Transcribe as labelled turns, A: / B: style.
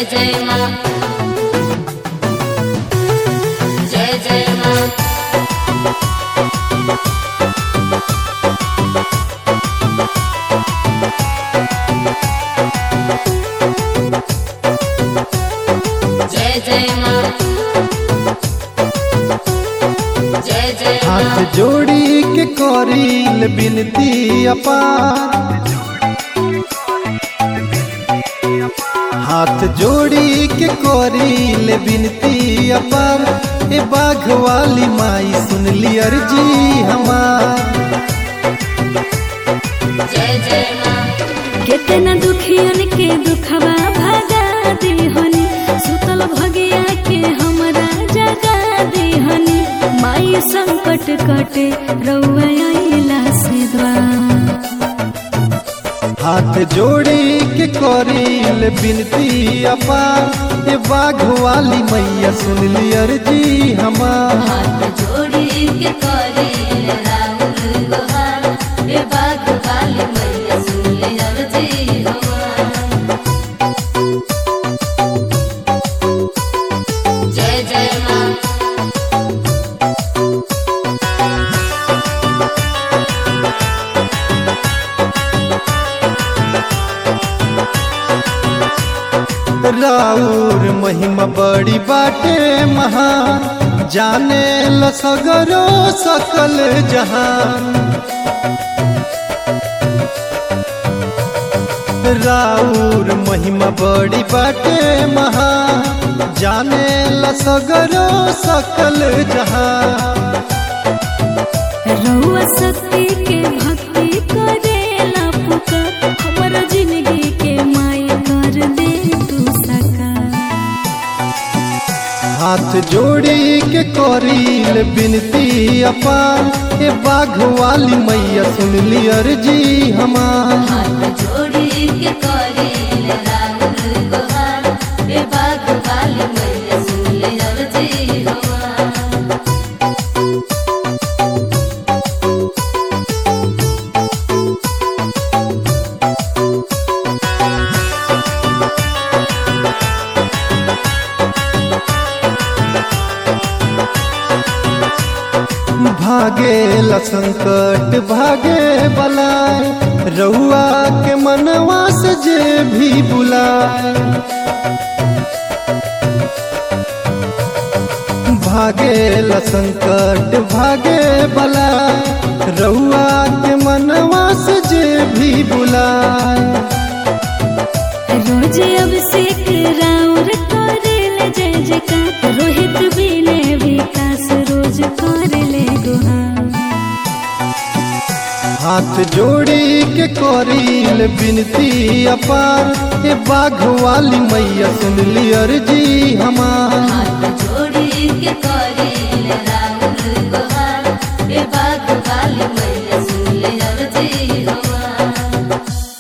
A: जय माँ, जय जय माँ। जय जय माँ, जय जय माँ।
B: हाथ जोड़ी के करील बिनती अपार, हाथ जोड़ी के करील बिनती अपार। ए बाघ वाली माई सुन ली अर्जी हमार।
A: जय जय माँ।
C: कितना दुखियन के दुखवा भगा देहनी, सुतल भगिया के हमरा जगा देहनी। माई संकट कटे रउआ आइला से द्वार।
B: हाथ जोड़ी के करील बिनती अपार। ए बाघ वाली मैया सुन ली अर्जी हमार।
A: हाथ जोड़ी के करील राउर गुहार, ए बाघ वाली मैया सुन ले अर्जी हमार। जय जय माँ,
B: राउर महिमा बड़ी बाटे महान, जाने ल सगरो सकल जहान। राउर महिमा बड़ी बाटे महान, जाने ल सगरो सकल जहान।
C: रउआ शक्ति के भक्ति करेला पुकार, हमरा जिंदगी के माई कर दे तू साकार।
B: हाथ जोड़ी के करील बिनती अपार। ए बाघ वाली मैया सुन ली अर्जी हमार।
A: हाथ जोड़ी के करील राउर गुहार, ए बाघ वाली मैया सुन ले अर्जी हमार।
B: भागे ल संकट भागे बलाए, रउआ के मनवा से जे भी बुलाए। भागे ल संकट भागे बलाए, रउआ के मनवा से जे भी बुलाए।
C: रोज अभिषेक राउर करेले जय जयकार, रोहित बिने विकास रोज करेले गुहार।
B: हाथ जोड़ी के करील बिनती अपार। ए बाघ वाली मैया सुन ली अर्जी हमार।
A: हाथ